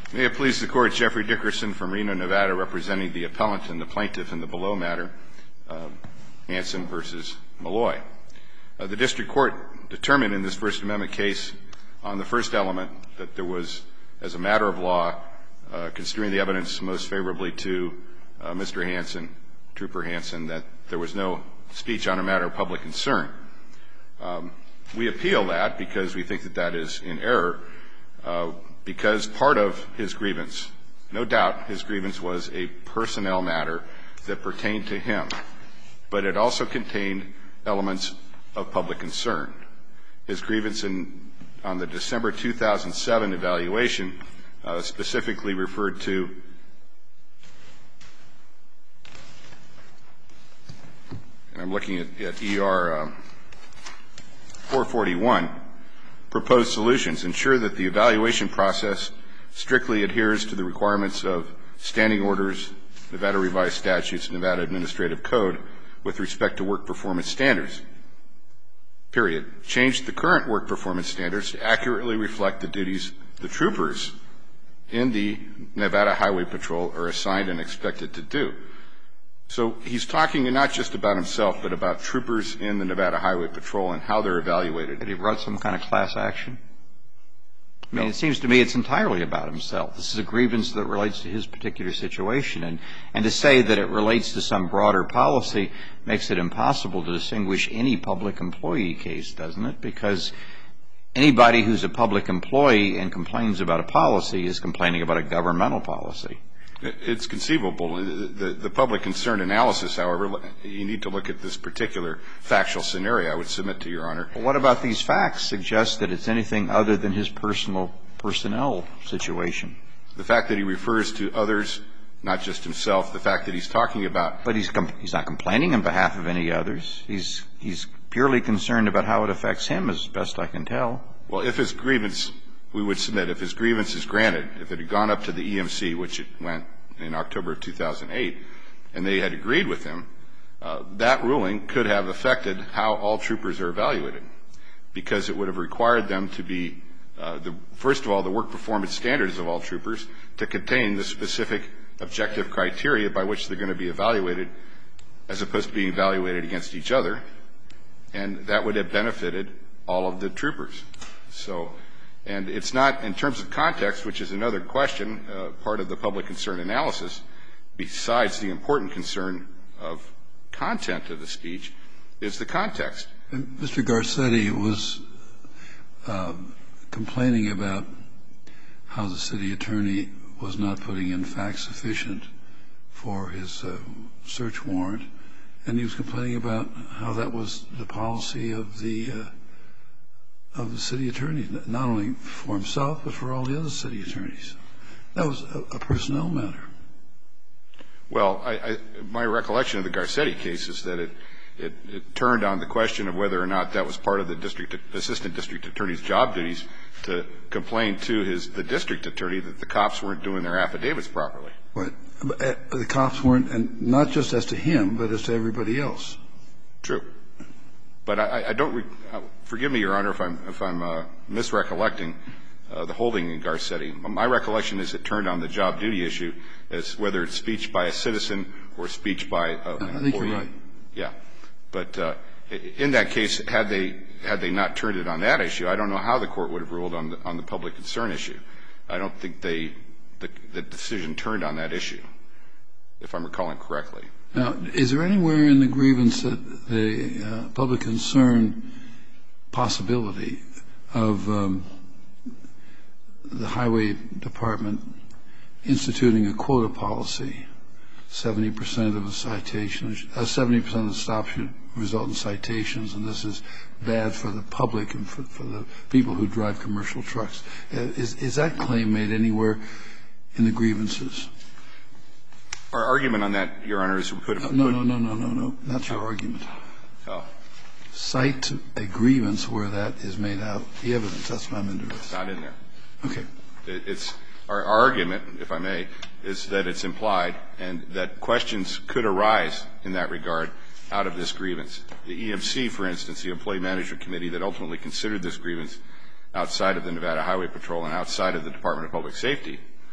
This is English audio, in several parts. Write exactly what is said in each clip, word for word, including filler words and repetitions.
May it please the Court, Jeffrey Dickerson from Reno, Nevada, representing the appellant and the plaintiff in the below matter, uh, Hansen versus Malloy. Uh, the district court determined in this First Amendment case on the first element that there was, as a matter of law, uh, construing the evidence most favorably to uh, Mister Hansen, Trooper Hansen, that there was no speech on a matter of public concern. Um, we appeal that because we think that that is in error. Uh, because part of his grievance, no doubt his grievance was a personnel matter that pertained to him, but it also contained elements of public concern. His grievance in, on the December two thousand seven evaluation uh, specifically referred to and I'm looking at, at E R um, four forty-one, proposed solutions ensure that the evaluation process strictly adheres to the requirements of standing orders, Nevada revised statutes, Nevada administrative code with respect to work performance standards. Period. Change the current work performance standards to accurately reflect the duties the troopers in the Nevada Highway Patrol are assigned and expected to do. So he's talking not just about himself, but about troopers in the Nevada Highway Patrol and how they're evaluated. Had he brought some kind of class action? I mean, No. It seems to me it's entirely about himself. This is a grievance that relates to his particular situation. And, and to say that it relates to some broader policy makes it impossible to distinguish any public employee case, doesn't it? Because anybody who's a public employee and complains about a policy is complaining about a governmental policy. It's conceivable. The, the public concern analysis, however, you need to look at this particular factual scenario, I would submit to Your Honor. Well, what about these facts suggest that it's anything other than his personal personnel situation? The fact that he refers to others, not just himself, the fact that he's talking about. But he's, com- he's not complaining on behalf of any others. He's, he's purely concerned about how it affects him, as best I can tell. Well, if his grievance, we would submit, if his grievance is granted, if it had gone up to the E M C, which it went in October of two thousand eight, and they had agreed with him, uh, that ruling could have affected how all troopers are evaluated, because it would have required them to be, uh, the, first of all, the work performance standards of all troopers to contain the specific objective criteria by which they're going to be evaluated, as opposed to being evaluated against each other, and that would have benefited all of the troopers. So, and it's not, in terms of context, which is another question, uh, part of the public concern analysis, besides the important concern of content of the speech, is the context. And Mister Garcetti was um, complaining about how the city attorney was not putting in facts sufficient for his uh, search warrant, and he was complaining about how that was the policy of the uh, of the city attorney, not only for himself, but for all the other city attorneys. That was a, a personnel matter. Well, I, I, my recollection of the Garcetti case is that it, it, it turned on the question of whether or not that was part of the district, assistant district attorney's job duties to complain to his, the district attorney that the cops weren't doing their affidavits properly. Right. The cops weren't, and not just as to him, but as to everybody else. True. But I, I don't, uh, forgive me, Your Honor, if I'm, if I'm uh, misrecollecting uh, the holding in Garcetti. My recollection is it turned on the job duty issue as whether it's speech by a citizen or speech by uh, an employee. I think you're right. Yeah. But uh, in that case, had they, had they not turned it on that issue, I don't know how the court would have ruled on the, on the public concern issue. I don't think they, the, the decision turned on that issue, if I'm recalling correctly. Now, is there anywhere in the grievance that the uh, public concern possibility of um, the highway department instituting a quota policy, seventy percent of the citations, uh, seventy percent of the stops should result in citations, and this is bad for the public and for, for the people who drive commercial trucks? Uh, is, is that claim made anywhere in the grievances? Our argument on that, Your Honor, is we could have. No, no, no, no, no, no. Not your argument. Oh. Cite a grievance where that is made out. The evidence. That's what I'm interested in. It's not in there. Okay. It, it's our, our argument, if I may, is that it's implied and that questions could arise in that regard out of this grievance. The E M C, for instance, the Employee Management Committee that ultimately considered this grievance outside of the Nevada Highway Patrol and outside of the Department of Public Safety,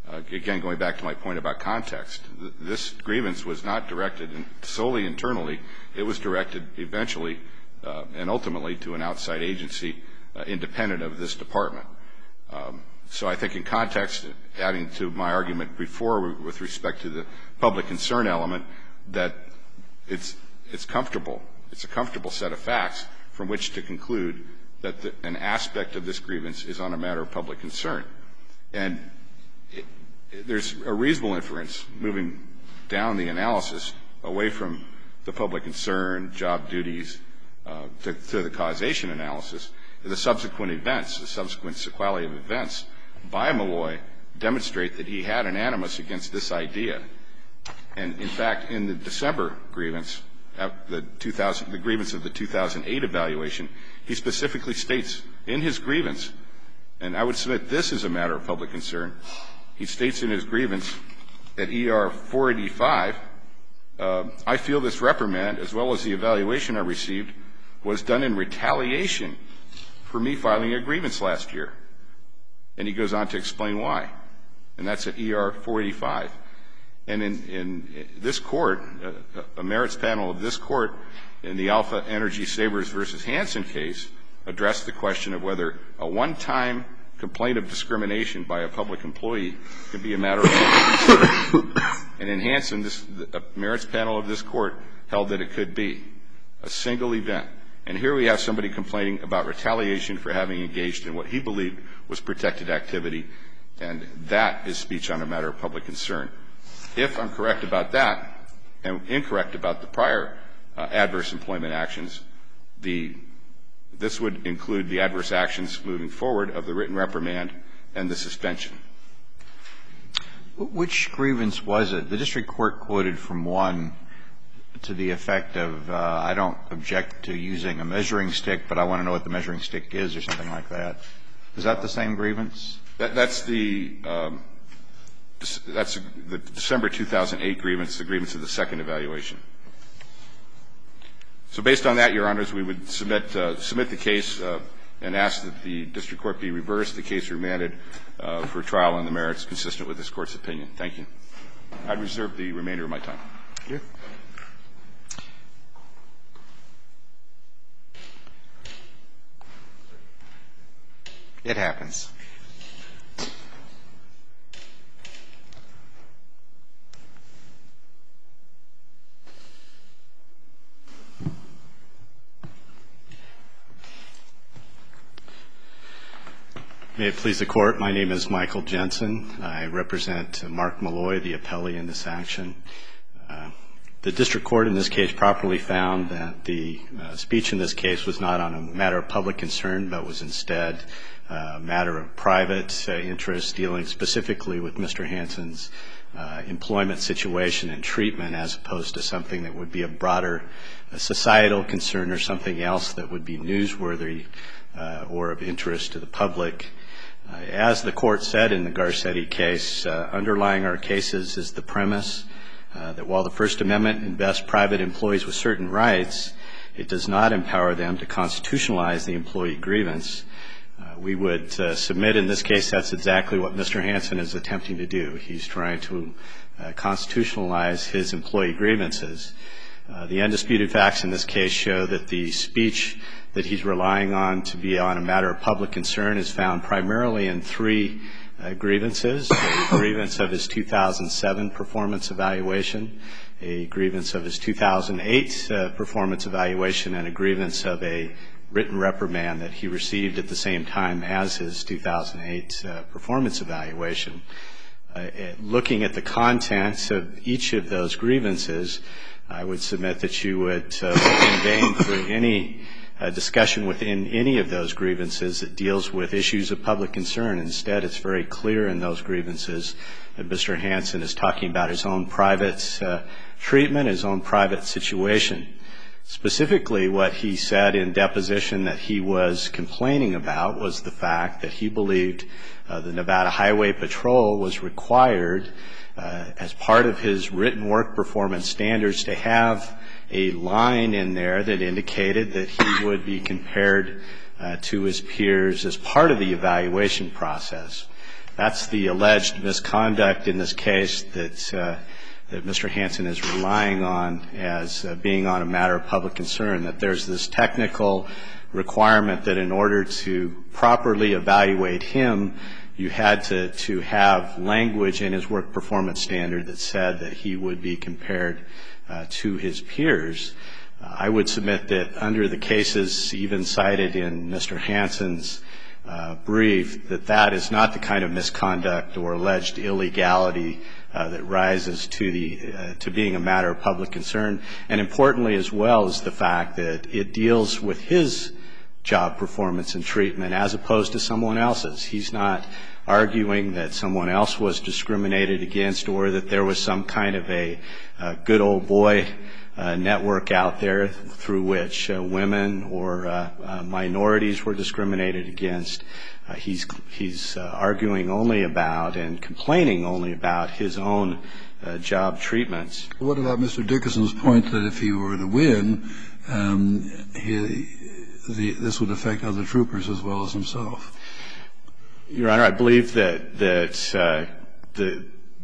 Uh, again, going back to my point about context, th- this grievance was not directed in, solely internally. It was directed eventually uh, and ultimately to an outside agency uh, independent of this department. Um, so I think in context, adding to my argument before with respect to the public concern element, that it's, it's comfortable. It's a comfortable set of facts from which to conclude that the, an aspect of this grievance is on a matter of public concern. And it, it, there's a reasonable inference moving down the analysis away from the public concern, job duties, uh, to, to the causation analysis. The subsequent events, the subsequent sequelae of events by Malloy demonstrate that he had an animus against this idea. And, in fact, in the December grievance, the, two thousand, the grievance of the two thousand eight evaluation, he specifically states in his grievance, and I would submit this is a matter of public concern, he states in his grievance at E R four eighty-five, uh, I feel this reprimand, as well as the evaluation I received, was done in retaliation for me filing a grievance last year. And he goes on to explain why. And that's at E R four eighty-five. And in, in this court, a, a merits panel of this court in the Alpha Energy Sabres versus Hansen case addressed the question of whether a one-time complaint of discrimination by a public employee could be a matter of public concern. And in Hansen, this, the merits panel of this court held that it could be a single event. And here we have somebody complaining about retaliation for having engaged in what he believed was protected activity, and that is speech on a matter of public concern. If I'm correct about that and incorrect about the prior uh, adverse employment actions, the, this would include the adverse actions moving forward of the written reprimand and the suspension. Which grievance was it? The district court quoted from one to the effect of, uh, I don't object to using a measuring stick, but I want to know what the measuring stick is, or something like that. Is that the same grievance? That, that's the um, that's the December two thousand eight grievance, the grievance of the second evaluation. So based on that, Your Honors, we would submit uh, submit the case uh, and ask that the district court be reversed, the case remanded uh, for trial on the merits consistent with this court's opinion. Thank you. I'd reserve the remainder of my time. Thank you. It happens. May it please the Court, my name is Michael Jensen. I represent Mark Malloy, the appellee in this action. Uh, the district court in this case properly found that the uh, speech in this case was not on a matter of public concern, but was instead a matter of private uh, interest dealing specifically with Mister Hansen's uh, employment situation and treatment, as opposed to something that would be a broader uh, societal concern or something else that would be newsworthy uh, or of interest to the public. Uh, as the court said in the Garcetti case, uh, underlying our cases is the premise uh, that while the First Amendment invests private employees with certain rights, it does not empower them to constitutionalize the employee grievance. Uh, we would uh, submit in this case that's exactly what Mister Hansen is attempting to do. He's trying to uh, constitutionalize his employee grievances. Uh, the undisputed facts in this case show that the speech that he's relying on to be on a matter of public concern is found primarily in three uh, grievances: a grievance of his two thousand seven performance evaluation, a grievance of his two thousand eight uh, performance evaluation, and a grievance of a written reprimand that he received at the same time as his two thousand eight uh, performance evaluation. Uh, looking at the contents of each of those grievances, I would submit that you would uh, look in vain for any uh, discussion within any of those grievances that deals with issues of public concern. Instead, it's very clear in those grievances that Mister Hansen is talking about his own private uh, treatment, his own private situation. Specifically, what he said in deposition that he was complaining about was the fact that he believed uh, the Nevada Highway Patrol was required uh, as part of his written work performance standards to have a line in there that indicated that he would be compared uh, to his peers as part of the evaluation process. That's the alleged misconduct in this case that uh, that Mister Hansen is relying on as uh, being on a matter of public concern, that there's this technical requirement that in order to properly evaluate him, you had to, to have language in his work performance standard that said that he would be compared uh, to his peers. Uh, I would submit that under the cases even cited in Mister Hansen's uh, brief, that that is not the kind of misconduct or alleged illegality uh, that rises to the uh, to being a matter of public concern. And importantly as well is the fact that it deals with his job performance and treatment as opposed to someone else's. He's not arguing that someone else was discriminated against or that there was some kind of a, a good old boy uh, network out there through which uh, women or uh, uh, minorities were discriminated against. Uh, he's he's uh, arguing only about and complaining only about his own uh, job treatments. What about Mister Dickerson's point that if he were to win, um, he The, this would affect other troopers as well as himself? Your Honor, I believe that that uh, the,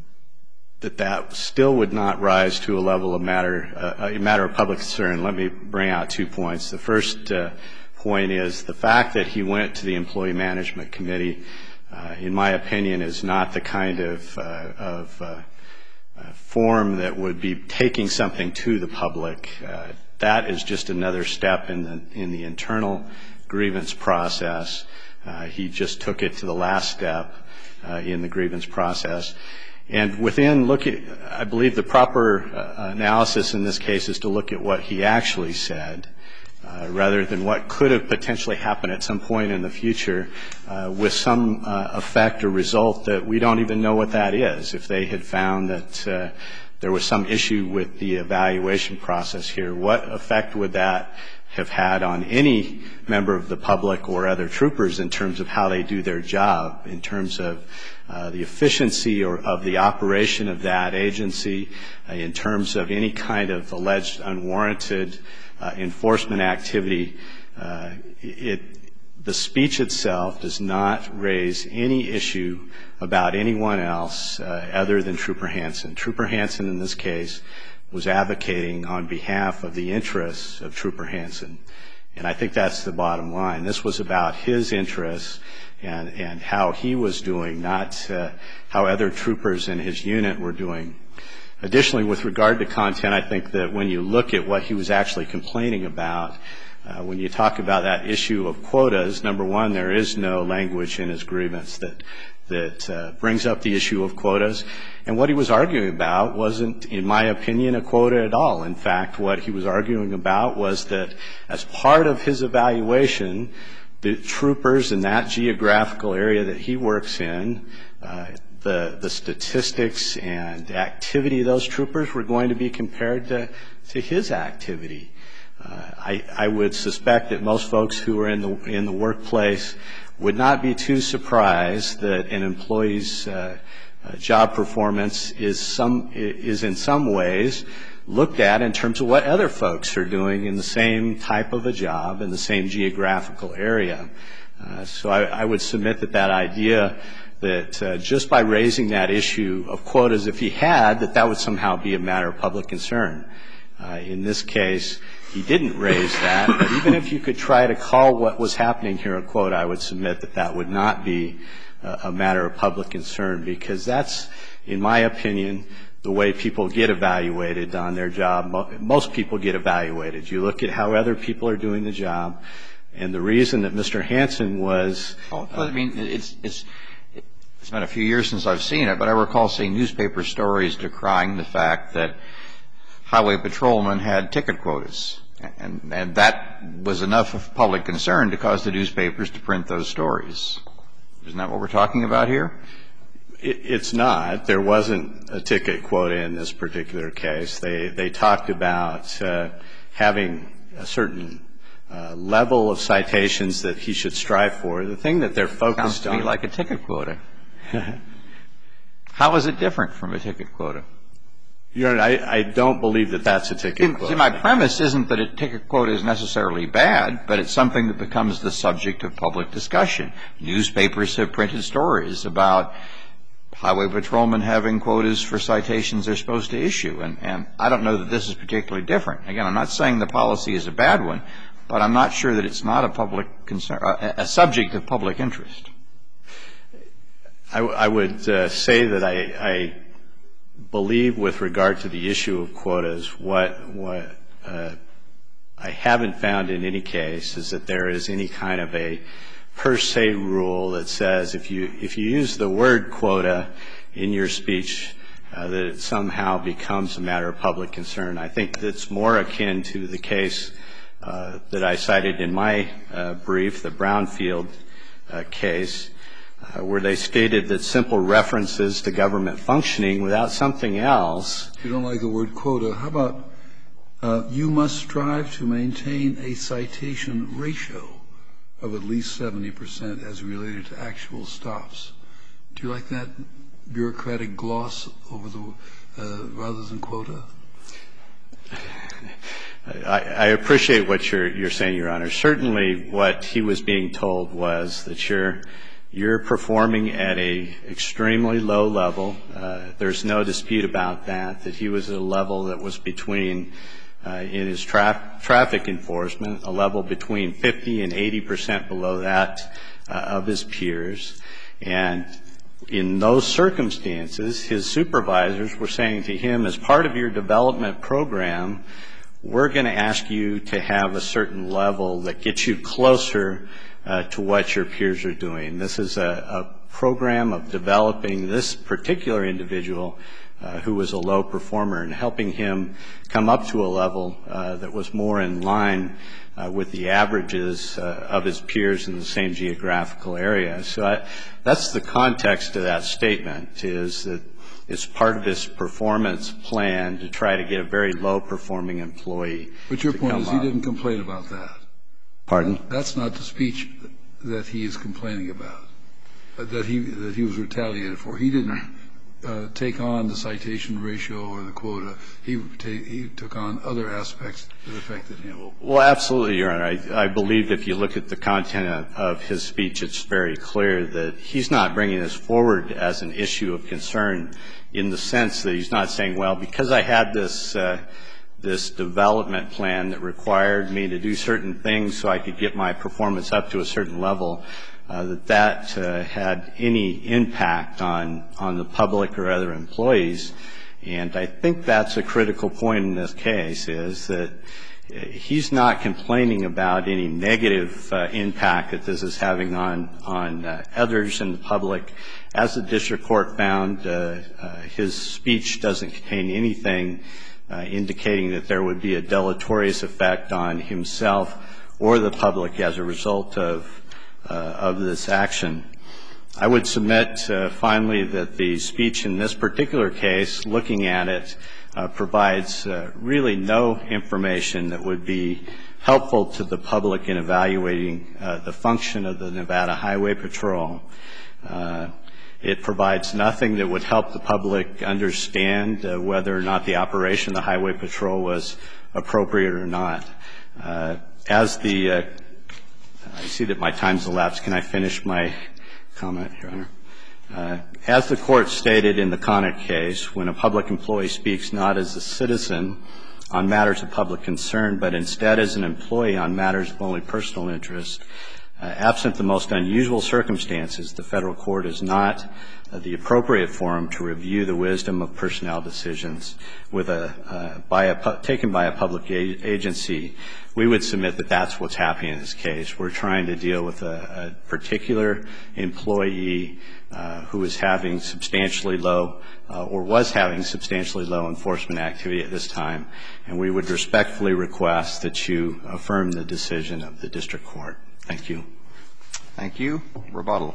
that that still would not rise to a level of matter uh, a matter of public concern. Let me bring out two points. The first uh, point is the fact that he went to the Employee Management Committee, uh, in my opinion, is not the kind of uh, of uh, uh, form that would be taking something to the public. Uh, That is just another step in the in the internal grievance process. Uh, he just took it to the last step uh, in the grievance process. And within looking, I believe the proper uh, analysis in this case is to look at what he actually said, uh, rather than what could have potentially happened at some point in the future uh, with some uh, effect or result that we don't even know what that is. If they had found that uh, there was some issue with the evaluation process here, what effect would that have had on any member of the public or other troopers in terms of how they do their job, in terms of uh, the efficiency or of the operation of that agency, uh, in terms of any kind of alleged unwarranted uh, enforcement activity. Uh, it, the speech itself does not raise any issue about anyone else uh, other than Trooper Hansen. Trooper Hansen in this case was advocating on behalf of the interests of Trooper Hansen. And I think that's the bottom line. This was about his interests and, and how he was doing, not uh, how other troopers in his unit were doing. Additionally, with regard to content, I think that when you look at what he was actually complaining about, Uh, when you talk about that issue of quotas, number one, there is no language in his grievance that that uh, brings up the issue of quotas. And what he was arguing about wasn't, in my opinion, a quota at all. In fact, what he was arguing about was that as part of his evaluation, the troopers in that geographical area that he works in, uh, the, the statistics and activity of those troopers were going to be compared to, to his activity. Uh, I, I would suspect that most folks who are in the in the workplace would not be too surprised that an employee's uh, uh, job performance is some is in some ways looked at in terms of what other folks are doing in the same type of a job in the same geographical area. Uh, so I, I would submit that that idea that uh, just by raising that issue of quotas, if he had, that that would somehow be a matter of public concern. Uh, in this case, he didn't raise that, but even if you could try to call what was happening here a quote, I would submit that that would not be a, a matter of public concern, because that's, in my opinion, the way people get evaluated on their job. Most people get evaluated. You look at how other people are doing the job, and the reason that Mister Hansen was... Oh, I mean, it's, it's, it's been a few years since I've seen it, but I recall seeing newspaper stories decrying the fact that highway patrolmen had ticket quotas. And, and that was enough of public concern to cause the newspapers to print those stories. Isn't that what we're talking about here? It, it's not. There wasn't a ticket quota in this particular case. They, they talked about uh, having a certain uh, level of citations that he should strive for. The thing that they're focused Sounds to on... me like a ticket quota. How is it different from a ticket quota? Your Honor, I, I don't believe that that's a ticket quota. See, my premise isn't that a ticket quota is necessarily bad, but it's something that becomes the subject of public discussion. Newspapers have printed stories about highway patrolmen having quotas for citations they're supposed to issue, and, and I don't know that this is particularly different. Again, I'm not saying the policy is a bad one, but I'm not sure that it's not a public concern, a, a subject of public interest. I, I would uh, say that I, I believe with regard to the issue of quotas, what, what uh, I haven't found in any case is that there is any kind of a per se rule that says if you, if you use the word quota in your speech, uh, that it somehow becomes a matter of public concern. I think that's more akin to the case uh, that I cited in my uh, brief, the Brownfield uh, case, Uh, where they stated that simple references to government functioning without something else. You don't like the word quota. How about uh, you must strive to maintain a citation ratio of at least seventy percent as related to actual stops. Do you like that bureaucratic gloss over the uh, rather than quota? I, I appreciate what you're, you're saying, Your Honor. Certainly what he was being told was that you're You're performing at a extremely low level. Uh, there's no dispute about that, that he was at a level that was between, uh, in his tra- traffic enforcement, a level between fifty and eighty percent below that uh, of his peers. And in those circumstances, his supervisors were saying to him, as part of your development program, we're going to ask you to have a certain level that gets you closer Uh, to what your peers are doing. This is a, a program of developing this particular individual uh, who was a low performer and helping him come up to a level uh, that was more in line uh, with the averages uh, of his peers in the same geographical area. So I, that's the context of that statement, is that it's part of this performance plan to try to get a very low-performing employee. But your point is he up. didn't complain about that. Pardon? That's not the speech that he is complaining about, that he that he was retaliated for. He didn't uh, take on the citation ratio or the quota. He ta- he took on other aspects that affected him. Well, absolutely, Your Honor. I, I believe if you look at the content of, of his speech, it's very clear that he's not bringing this forward as an issue of concern in the sense that he's not saying, well, because I had this uh, this development plan that required me to do certain things so I could get my performance up to a certain level, uh, that that uh, had any impact on, on the public or other employees. And I think that's a critical point in this case, is that he's not complaining about any negative uh, impact that this is having on, on uh, others in the public. As the district court found, uh, uh, his speech doesn't contain anything Uh, indicating that there would be a deleterious effect on himself or the public as a result of uh, of this action. I would submit, uh, finally, that the speech in this particular case, looking at it, uh, provides uh, really no information that would be helpful to the public in evaluating uh, the function of the Nevada Highway Patrol. Uh, It provides nothing that would help the public understand uh, whether or not the operation of the Highway Patrol was appropriate or not. Uh, as the, uh, I see that my time's elapsed. Can I finish my comment, Your Honor? Uh, as the court stated in the Connick case, when a public employee speaks not as a citizen on matters of public concern, but instead as an employee on matters of only personal interest, Uh, absent the most unusual circumstances, the federal court is not uh, the appropriate forum to review the wisdom of personnel decisions with a, uh, by a pu- taken by a public a- agency. We would submit that that's what's happening in this case. We're trying to deal with a, a particular employee uh, who is having substantially low uh, or was having substantially low enforcement activity at this time, and we would respectfully request that you affirm the decision of the district court. Thank you. Thank you. Rebuttal.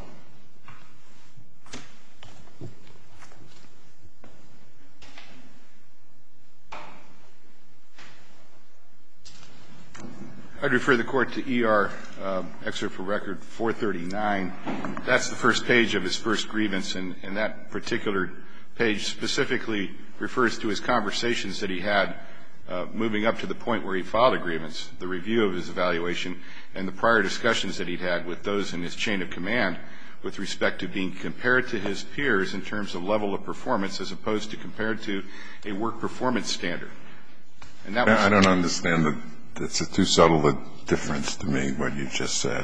I'd refer the Court to E R, uh, excerpt for record four thirty-nine. That's the first page of his first grievance, and, and that particular page specifically refers to his conversations that he had uh, moving up to the point where he filed a grievance, the review of his evaluation, and the prior discussions that he'd had with those in his chain of command with respect to being compared to his peers in terms of level of performance as opposed to compared to a work performance standard. And that was I don't understand that. It's a too subtle a difference to me, what you just said.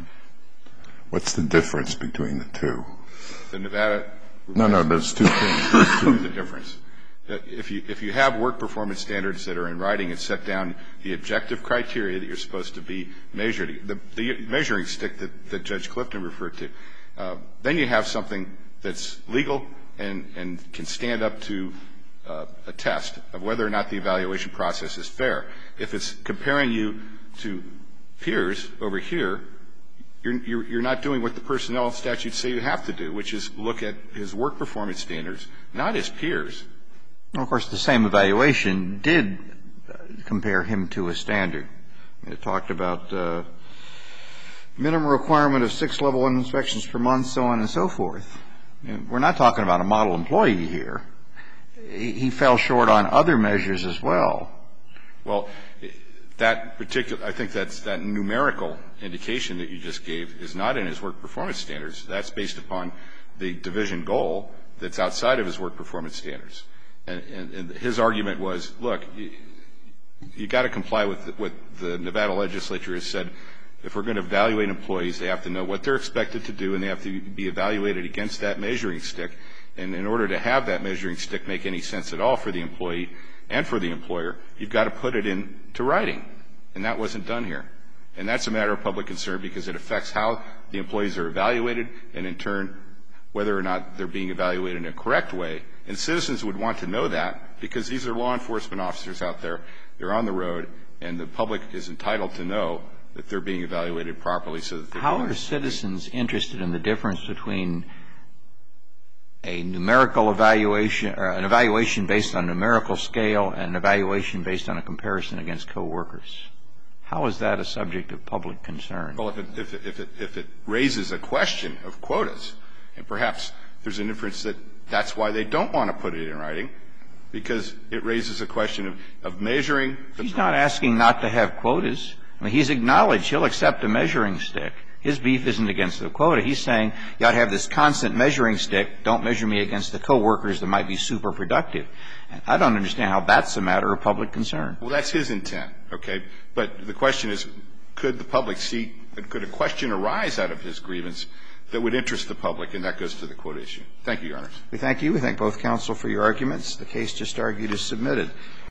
What's the difference between the two? The Nevada. No, no, there's two things. There's two. The difference. If you, if you have work performance standards that are in writing and set down the objective criteria that you're supposed to be measured, the, the measuring stick that, that Judge Clifton referred to, uh, then you have something that's legal and, and can stand up to uh, a test of whether or not the evaluation process is fair. If it's comparing you to peers over here, you're, you're, you're not doing what the personnel statutes say you have to do, which is look at his work performance standards, not his peers. Well, of course, the same evaluation did compare him to a standard. It talked about uh, minimum requirement of six level one inspections per month, so on and so forth. And we're not talking about a model employee here. He, he fell short on other measures as well. Well, that particular, I think that's that numerical indication that you just gave is not in his work performance standards. That's based upon the division goal that's outside of his work performance standards. And, and, and his argument was, look, you, you got to comply with what the Nevada legislature has said. If we're going to evaluate employees, they have to know what they're expected to do, and they have to be evaluated against that measuring stick. And in order to have that measuring stick make any sense at all for the employee and for the employer, you've got to put it into writing. And that wasn't done here. And that's a matter of public concern because it affects how the employees are evaluated and, in turn, whether or not they're being evaluated in a correct way. And citizens would want to know that because these are law enforcement officers out there. They're on the road, and the public is entitled to know that they're being evaluated properly. So that how are citizens interested in the difference between a numerical evaluation or an evaluation based on a numerical scale and an evaluation based on a comparison against coworkers? How is that a subject of public concern? Well, if it, if it, if it, if it raises a question of quotas, and perhaps there's an inference that that's why they don't want to put it in writing, because it raises a question of, of measuring. The he's not asking not to have quotas. I mean, he's acknowledged he'll accept a measuring stick. His beef isn't against the quota. He's saying you ought to have this constant measuring stick. Don't measure me against the coworkers that might be super productive. And I don't understand how that's a matter of public concern. Well, that's his intent, okay? But the question is, could the public see, could a question arise out of his grievance that would interest the public? And that goes to the quota issue. Thank you, Your Honors. We thank you. We thank both counsel for your arguments. The case just argued is submitted.